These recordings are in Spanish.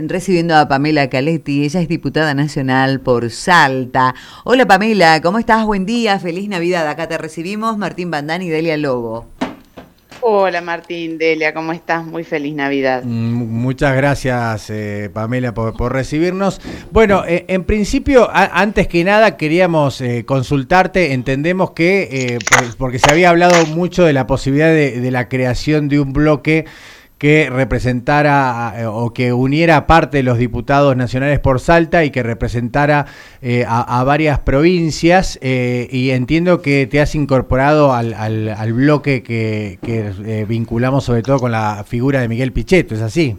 Recibiendo a Pamela Caletti, ella es diputada nacional por Salta. Hola Pamela, ¿cómo estás? Buen día, feliz Navidad. Acá te recibimos Martín Bandani y Delia Lobo. Hola Martín, Delia, ¿cómo estás? Muy feliz Navidad. Muchas gracias Pamela por recibirnos. Bueno, en principio, antes que nada queríamos consultarte, entendemos que, porque se había hablado mucho de la posibilidad de la creación de un bloque que representara o que uniera parte de los diputados nacionales por Salta y que representara a varias provincias, y entiendo que te has incorporado al bloque que vinculamos sobre todo con la figura de Miguel Pichetto, ¿es así?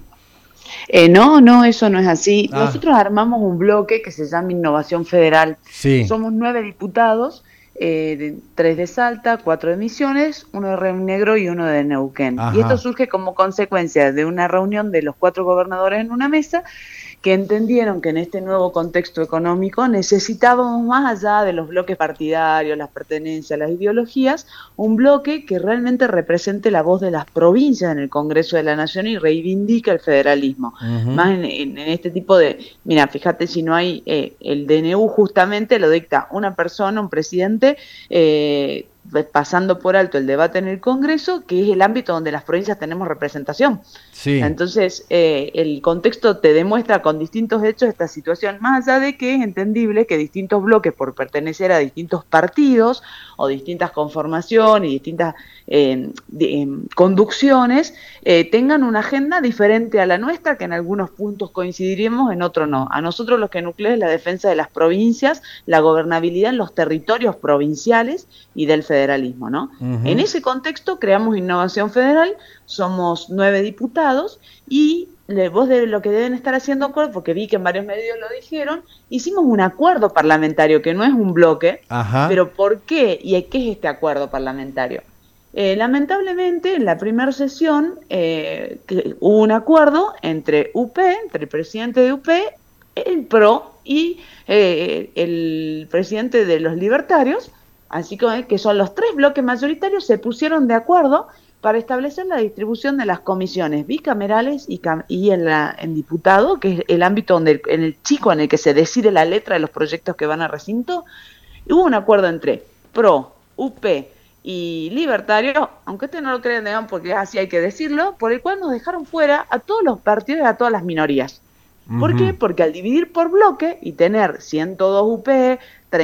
No, eso no es así. Ah, Nosotros armamos un bloque que se llama Innovación Federal. sí, Somos 9 diputados, 3 de Salta, 4 de Misiones, 1 de Río Negro y 1 de Neuquén. Y esto ajá. surge como consecuencia de una reunión de los 4 gobernadores en una mesa que entendieron que en este nuevo contexto económico necesitábamos, más allá de los bloques partidarios, las pertenencias, las ideologías, un bloque que realmente represente la voz de las provincias en el Congreso de la Nación y reivindique el federalismo. Uh-huh. Más en este tipo de, mira, fíjate si no hay, el DNU justamente lo dicta una persona, un presidente, pasando por alto el debate en el Congreso, que es el ámbito donde las provincias tenemos representación. Sí. Entonces, el contexto te demuestra con distintos hechos esta situación, más allá de que es entendible que distintos bloques, por pertenecer a distintos partidos o distintas conformaciones y distintas conducciones, tengan una agenda diferente a la nuestra, que en algunos puntos coincidiremos, en otros no. A nosotros lo que nuclea es la defensa de las provincias, la gobernabilidad en los territorios provinciales y del federalismo, ¿no? Uh-huh. En ese contexto creamos Innovación Federal, somos 9 diputados y vos de lo que deben estar haciendo acuerdo, porque vi que en varios medios lo dijeron, hicimos un acuerdo parlamentario que no es un bloque. Ajá. Pero ¿por qué? ¿Y qué es este acuerdo parlamentario? Lamentablemente, en la primera sesión hubo un acuerdo entre UP, entre el presidente de UP, el PRO y el presidente de los libertarios, así que son los 3 bloques mayoritarios, se pusieron de acuerdo para establecer la distribución de las comisiones bicamerales y en diputado, que es el ámbito en el chico en el que se decide la letra de los proyectos que van a recinto. Hubo un acuerdo entre PRO, UP y Libertario, aunque ustedes no lo crean, porque así hay que decirlo, por el cual nos dejaron fuera a todos los partidos y a todas las minorías. ¿Por qué? Uh-huh. Porque al dividir por bloque y tener 102 UP,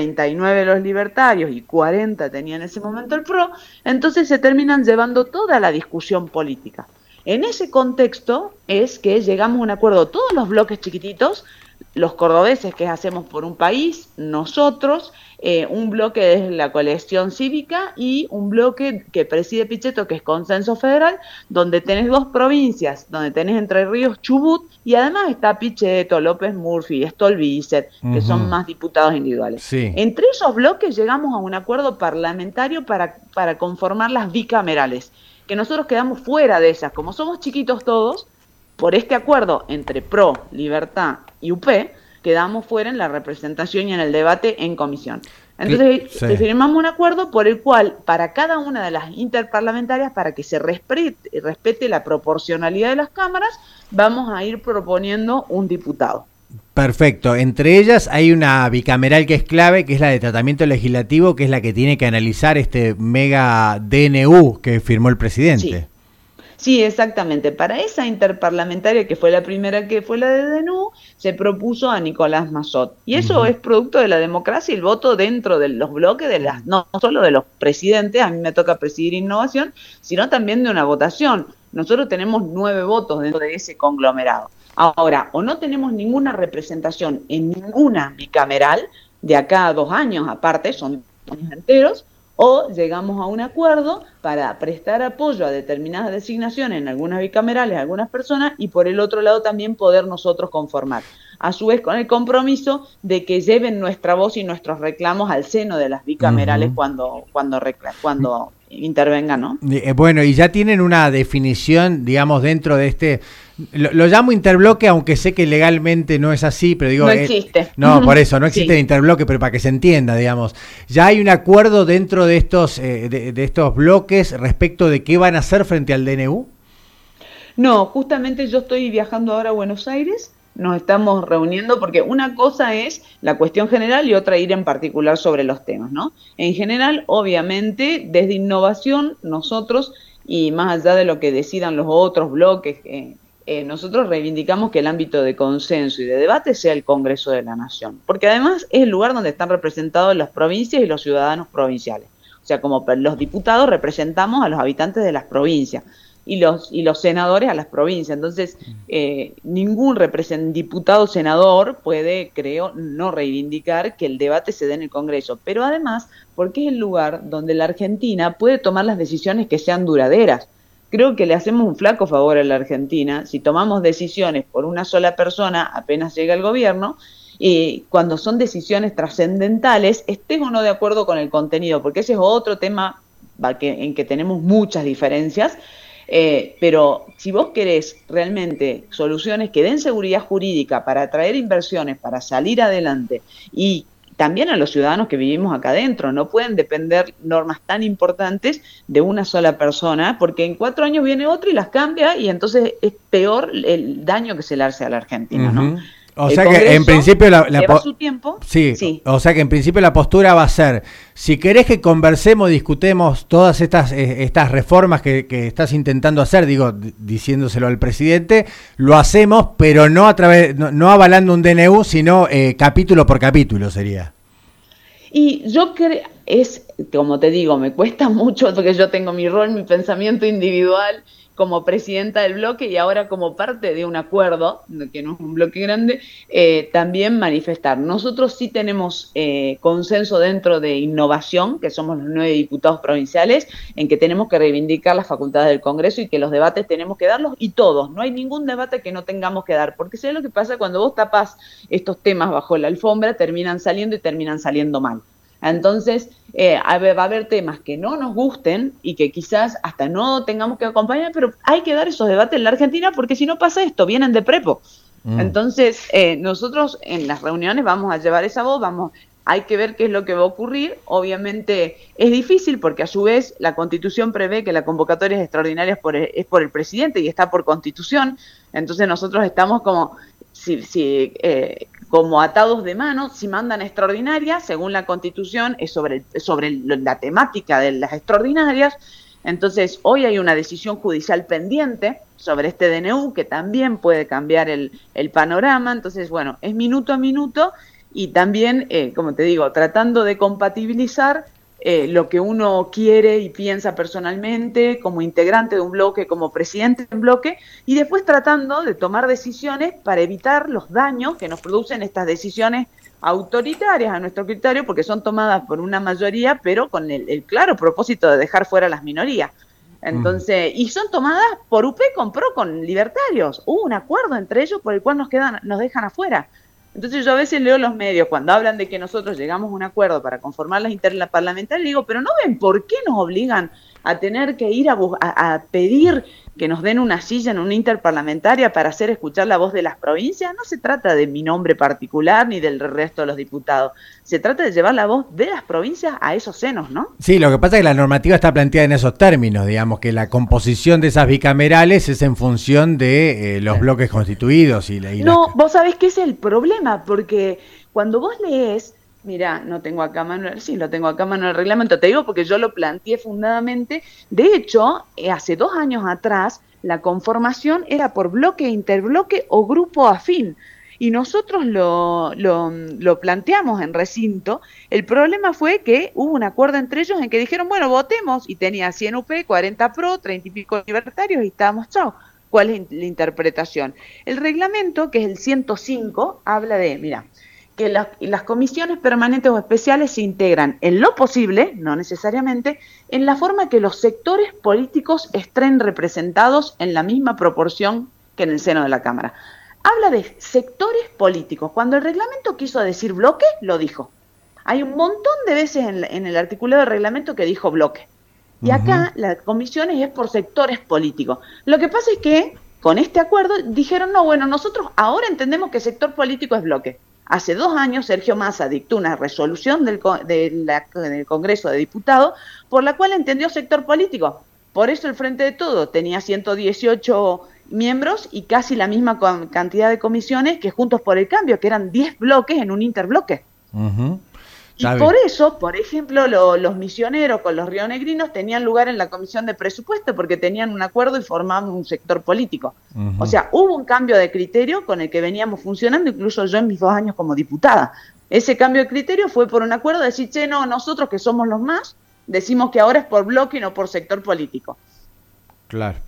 39 los libertarios y 40 tenía en ese momento el PRO, entonces se terminan llevando toda la discusión política. En ese contexto es que llegamos a un acuerdo, todos los bloques chiquititos, los cordobeses que hacemos por un país, nosotros, un bloque de la coalición cívica y un bloque que preside Pichetto, que es Consenso Federal, donde tenés 2 provincias, donde tenés Entre Ríos, Chubut, y además está Pichetto, López Murphy, Stolbizer, que son más diputados individuales. Sí. Entre esos bloques llegamos a un acuerdo parlamentario para conformar las bicamerales, que nosotros quedamos fuera de esas, como somos chiquitos todos, por este acuerdo entre PRO, Libertad y UP, quedamos fuera en la representación y en el debate en comisión. Entonces, Sí. firmamos un acuerdo por el cual, para cada una de las interparlamentarias, para que se respete la proporcionalidad de las cámaras, vamos a ir proponiendo un diputado. Perfecto. Entre ellas hay una bicameral que es clave, que es la de tratamiento legislativo, que es la que tiene que analizar este mega DNU que firmó el presidente. Sí. Sí, exactamente. Para esa interparlamentaria, que fue la primera, que fue la de DNU, se propuso a Nicolás Massot. Y eso es producto de la democracia y el voto dentro de los bloques, no solo de los presidentes, a mí me toca presidir innovación, sino también de una votación. Nosotros tenemos 9 votos dentro de ese conglomerado. Ahora, o no tenemos ninguna representación en ninguna bicameral, de acá a 2 años aparte, son 2 años enteros, o llegamos a un acuerdo para prestar apoyo a determinadas designaciones en algunas bicamerales, a algunas personas, y por el otro lado también poder nosotros conformar. A su vez con el compromiso de que lleven nuestra voz y nuestros reclamos al seno de las bicamerales cuando intervengan, ¿no? Bueno, y ya tienen una definición, digamos, dentro de este... Lo llamo interbloque, aunque sé que legalmente no es así, pero digo... No existe. No, por eso, no existe el Sí. interbloque, pero para que se entienda, digamos. ¿Ya hay un acuerdo dentro de estos de estos bloques respecto de qué van a hacer frente al DNU? No, justamente yo estoy viajando ahora a Buenos Aires nos estamos reuniendo, porque una cosa es la cuestión general y otra ir en particular sobre los temas, ¿no? En general, obviamente, desde innovación, nosotros, y más allá de lo que decidan los otros bloques, nosotros reivindicamos que el ámbito de consenso y de debate sea el Congreso de la Nación, porque además es el lugar donde están representados las provincias y los ciudadanos provinciales. O sea, como los diputados representamos a los habitantes de las provincias y los senadores a las provincias. Entonces, ningún diputado senador puede, creo, no reivindicar que el debate se dé en el Congreso. Pero además, porque es el lugar donde la Argentina puede tomar las decisiones que sean duraderas. Creo que le hacemos un flaco favor a la Argentina si tomamos decisiones por una sola persona apenas llega el gobierno, y cuando son decisiones trascendentales, estés o no de acuerdo con el contenido, porque ese es otro tema en que tenemos muchas diferencias. Pero si vos querés realmente soluciones que den seguridad jurídica para atraer inversiones, para salir adelante, y también a los ciudadanos que vivimos acá adentro, no pueden depender normas tan importantes de una sola persona, porque en 4 años viene otro y las cambia, y entonces es peor el daño que se le hace a la Argentina, ¿no? O sea que en principio lleva su tiempo. Sí, o sea que en principio la postura va a ser, si querés que conversemos, discutemos todas estas reformas que estás intentando hacer, digo, diciéndoselo al presidente, lo hacemos, pero no a través, no avalando un DNU, sino capítulo por capítulo sería. Y yo creo, como te digo, me cuesta mucho porque yo tengo mi rol, mi pensamiento individual como presidenta del bloque y ahora como parte de un acuerdo, que no es un bloque grande, también manifestar. Nosotros sí tenemos consenso dentro de innovación, que somos los 9 diputados provinciales, en que tenemos que reivindicar las facultades del Congreso y que los debates tenemos que darlos, y todos, no hay ningún debate que no tengamos que dar, porque sé lo que pasa cuando vos tapás estos temas bajo la alfombra, terminan saliendo y terminan saliendo mal. Entonces, va a haber temas que no nos gusten y que quizás hasta no tengamos que acompañar, pero hay que dar esos debates en la Argentina, porque si no pasa esto, vienen de prepo. Entonces, nosotros en las reuniones vamos a llevar esa voz, hay que ver qué es lo que va a ocurrir. Obviamente es difícil porque a su vez la Constitución prevé que la convocatoria extraordinaria es por el presidente y está por Constitución. Entonces nosotros estamos como como atados de mano. Si mandan extraordinarias, según la Constitución, es sobre la temática de las extraordinarias. Entonces, hoy hay una decisión judicial pendiente sobre este DNU que también puede cambiar el panorama. Entonces, bueno, es minuto a minuto y también, como te digo, tratando de compatibilizar lo que uno quiere y piensa personalmente como integrante de un bloque, como presidente de un bloque, y después tratando de tomar decisiones para evitar los daños que nos producen estas decisiones autoritarias a nuestro criterio, porque son tomadas por una mayoría, pero con el claro propósito de dejar fuera a las minorías. Entonces, y son tomadas por UP con PRO, con libertarios. Hubo un acuerdo entre ellos por el cual nos dejan afuera. Entonces yo a veces leo los medios cuando hablan de que nosotros llegamos a un acuerdo para conformar las interparlamentarias y digo, pero ¿no ven por qué nos obligan a tener que ir a pedir que nos den una silla en una interparlamentaria para hacer escuchar la voz de las provincias? No se trata de mi nombre particular ni del resto de los diputados, se trata de llevar la voz de las provincias a esos senos, ¿no? Sí, lo que pasa es que la normativa está planteada en esos términos, digamos, que la composición de esas bicamerales es en función de los bloques constituidos. No, vos sabés que ese es el problema, porque cuando vos lees, mira, no tengo acá mano, sí, lo tengo acá mano el reglamento, te digo porque yo lo planteé fundadamente. De hecho, hace 2 años atrás, la conformación era por bloque, interbloque o grupo afín. Y nosotros lo planteamos en recinto. El problema fue que hubo un acuerdo entre ellos en que dijeron, bueno, votemos, y tenía 100 UP, 40 PRO, 30 y pico libertarios, y estábamos, chao. ¿Cuál es la interpretación? El reglamento, que es el 105, habla de, mira, que las comisiones permanentes o especiales se integran en lo posible, no necesariamente, en la forma que los sectores políticos estén representados en la misma proporción que en el seno de la Cámara. Habla de sectores políticos. Cuando el reglamento quiso decir bloque, lo dijo. Hay un montón de veces en el articulado del reglamento que dijo bloque. Y acá las comisiones es por sectores políticos. Lo que pasa es que con este acuerdo dijeron, no, bueno, nosotros ahora entendemos que sector político es bloque. Hace 2 años Sergio Massa dictó una resolución del Congreso de Diputados por la cual entendió sector político. Por eso el Frente de Todos tenía 118 miembros y casi la misma cantidad de comisiones que Juntos por el Cambio, que eran 10 bloques en un interbloque. Uh-huh. Y por eso, por ejemplo, los misioneros con los rionegrinos tenían lugar en la comisión de presupuesto porque tenían un acuerdo y formaban un sector político. Uh-huh. O sea, hubo un cambio de criterio con el que veníamos funcionando, incluso yo en mis 2 años como diputada. Ese cambio de criterio fue por un acuerdo de decir, che, no, nosotros que somos los más, decimos que ahora es por bloque y no por sector político. Claro.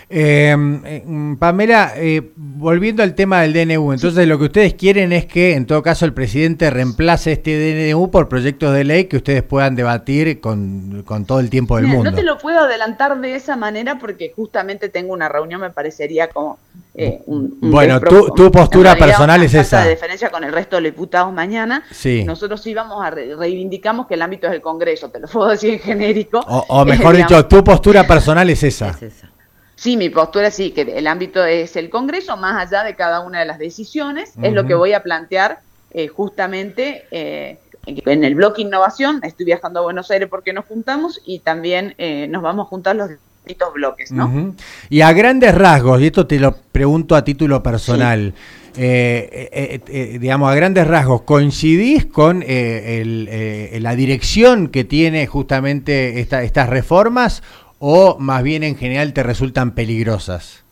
Pamela, volviendo al tema del DNU, entonces lo que ustedes quieren es que en todo caso el presidente reemplace este DNU por proyectos de ley que ustedes puedan debatir con todo el tiempo del mundo. No te lo puedo adelantar de esa manera porque justamente tengo una reunión, me parecería como un bueno, tu postura personal es esa. De diferencia con el resto de los diputados mañana. Sí. Nosotros sí vamos a reivindicamos que el ámbito es el Congreso, te lo puedo decir en genérico. O mejor dicho, tu postura personal es esa. Es esa. Sí, mi postura sí, que el ámbito es el Congreso, más allá de cada una de las decisiones, es lo que voy a plantear justamente en el bloque Innovación. Estoy viajando a Buenos Aires porque nos juntamos y también nos vamos a juntar los distintos bloques, ¿no? Uh-huh. Y a grandes rasgos, y esto te lo pregunto a título personal, sí. Digamos, a grandes rasgos, ¿coincidís con la dirección que tiene justamente estas reformas? ¿O más bien en general te resultan peligrosas?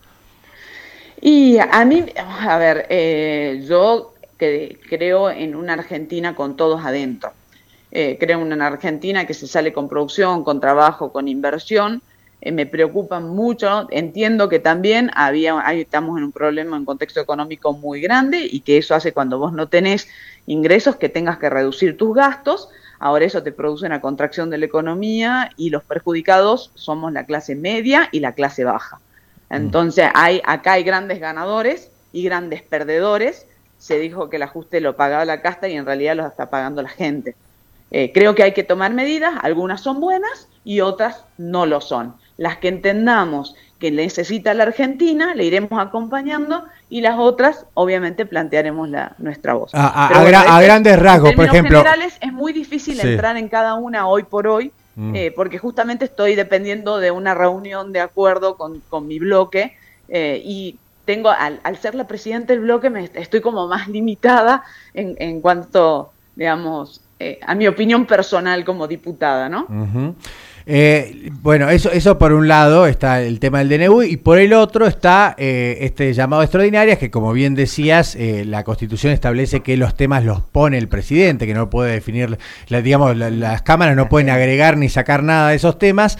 Y a mí, a ver, yo creo en una Argentina con todos adentro. Creo en una Argentina que se sale con producción, con trabajo, con inversión. Me preocupan mucho. Entiendo que también ahí estamos en un problema, en un contexto económico muy grande y que eso hace cuando vos no tenés ingresos que tengas que reducir tus gastos. Ahora eso te produce una contracción de la economía y los perjudicados somos la clase media y la clase baja. Entonces acá hay grandes ganadores y grandes perdedores. Se dijo que el ajuste lo pagaba la casta y en realidad lo está pagando la gente. Creo que hay que tomar medidas, algunas son buenas y otras no lo son. Las que entendamos que necesita la Argentina, le iremos acompañando y las otras, obviamente, plantearemos nuestra voz. A grandes rasgos, por ejemplo. En generales es muy difícil entrar en cada una hoy por hoy, porque justamente estoy dependiendo de una reunión de acuerdo con mi bloque y tengo, al ser la presidenta del bloque, estoy como más limitada en cuanto, digamos, a mi opinión personal como diputada, ¿no? Uh-huh. Bueno, eso por un lado está el tema del DNU y por el otro está este llamado a extraordinarias que, como bien decías, la Constitución establece que los temas los pone el presidente, que no puede definir, las cámaras no pueden agregar ni sacar nada de esos temas.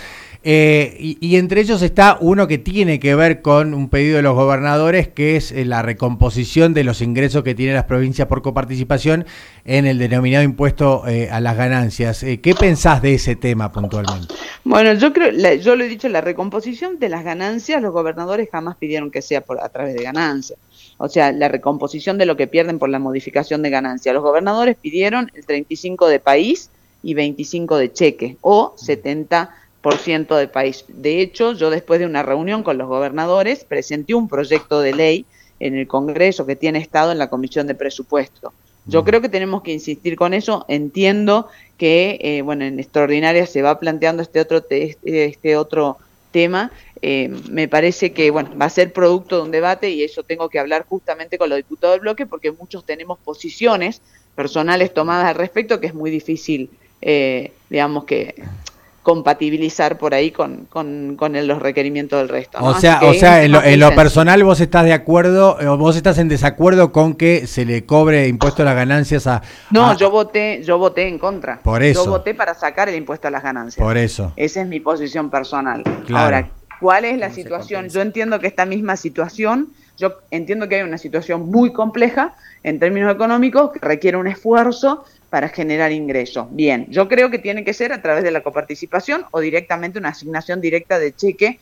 Y entre ellos está uno que tiene que ver con un pedido de los gobernadores, que es la recomposición de los ingresos que tienen las provincias por coparticipación en el denominado impuesto a las ganancias. ¿Qué pensás de ese tema puntualmente? Bueno, yo creo, yo lo he dicho, la recomposición de las ganancias, los gobernadores jamás pidieron que sea a través de ganancias. O sea, la recomposición de lo que pierden por la modificación de ganancias. Los gobernadores pidieron el 35% de país y 25% de cheque, o 70% del país. De hecho, yo después de una reunión con los gobernadores presenté un proyecto de ley en el Congreso que tiene estado en la Comisión de Presupuesto. Yo creo que tenemos que insistir con eso. Entiendo que en extraordinaria se va planteando este otro tema. Me parece que va a ser producto de un debate y eso tengo que hablar justamente con los diputados del bloque porque muchos tenemos posiciones personales tomadas al respecto que es muy difícil, digamos que compatibilizar por ahí con los requerimientos del resto, ¿no? O sea, en lo personal vos estás de acuerdo, o vos estás en desacuerdo con que se le cobre impuesto a las ganancias a... No, yo voté en contra. Por eso. Yo voté para sacar el impuesto a las ganancias. Por eso. Esa es mi posición personal. Claro. Ahora, ¿cuál es la situación? Yo entiendo que esta misma situación, yo entiendo que hay una situación muy compleja en términos económicos que requiere un esfuerzo para generar ingresos. Bien, yo creo que tiene que ser a través de la coparticipación o directamente una asignación directa de cheque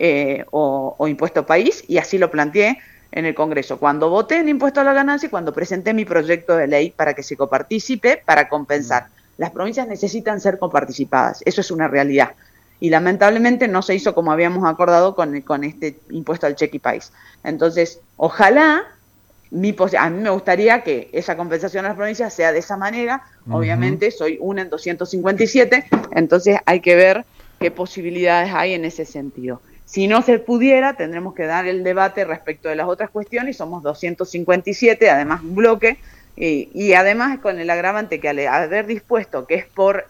o impuesto país, y así lo planteé en el Congreso. Cuando voté en impuesto a la ganancia y cuando presenté mi proyecto de ley para que se coparticipe para compensar. Las provincias necesitan ser coparticipadas, eso es una realidad. Y lamentablemente no se hizo como habíamos acordado con este impuesto al cheque y país. Entonces, ojalá... a mí me gustaría que esa compensación a las provincias sea de esa manera. Obviamente soy una en 257, entonces hay que ver qué posibilidades hay en ese sentido. Si no se pudiera, tendremos que dar el debate respecto de las otras cuestiones, y somos 257, además un bloque, y además con el agravante que al haber dispuesto que es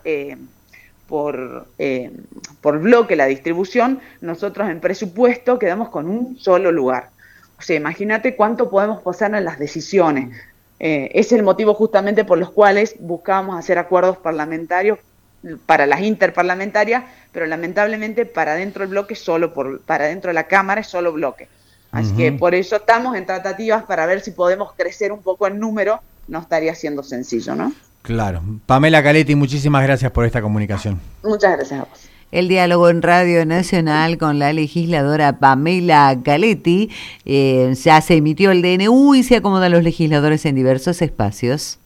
por bloque la distribución, nosotros en presupuesto quedamos con un solo lugar. O sea, imagínate cuánto podemos pasar en las decisiones. Es el motivo justamente por los cuales buscábamos hacer acuerdos parlamentarios para las interparlamentarias, pero lamentablemente para dentro del bloque para dentro de la Cámara es solo bloque. Así que por eso estamos en tratativas para ver si podemos crecer un poco en número. No estaría siendo sencillo, ¿no? Claro. Pamela Caletti, muchísimas gracias por esta comunicación. Muchas gracias a vos. El diálogo en Radio Nacional con la legisladora Pamela Caletti. Ya se emitió el DNU y se acomodan los legisladores en diversos espacios.